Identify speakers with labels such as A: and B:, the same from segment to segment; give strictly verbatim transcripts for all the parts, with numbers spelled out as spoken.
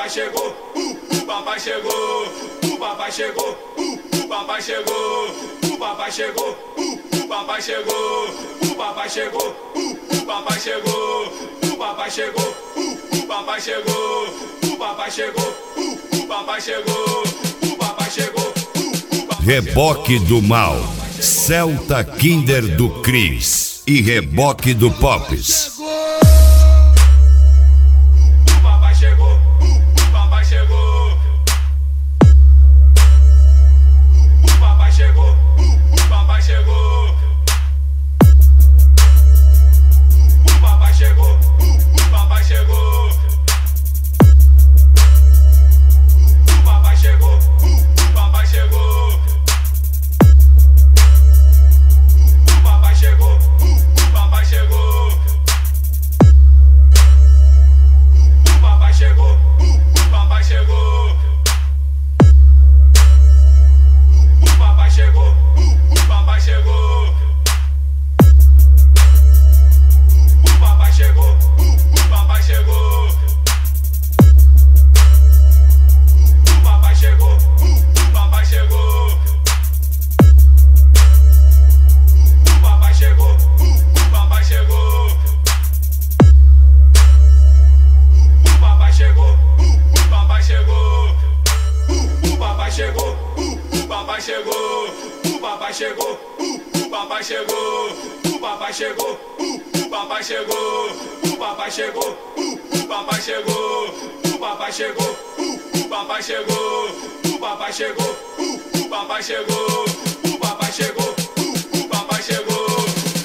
A: papai chegou, uh, o papai chegou, o papai chegou, uh, o papai chegou, o papai chegou, uh, o papai chegou, o papai chegou, uh, o papai chegou, o papai chegou, uh, o papai chegou, o papai chegou, uh, o papai chegou, o papai chegou.
B: Reboque do Mal, Celta Kinder do Cris e Reboque do Pops.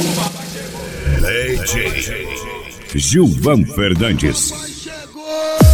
B: D J Gilvan Fernandes.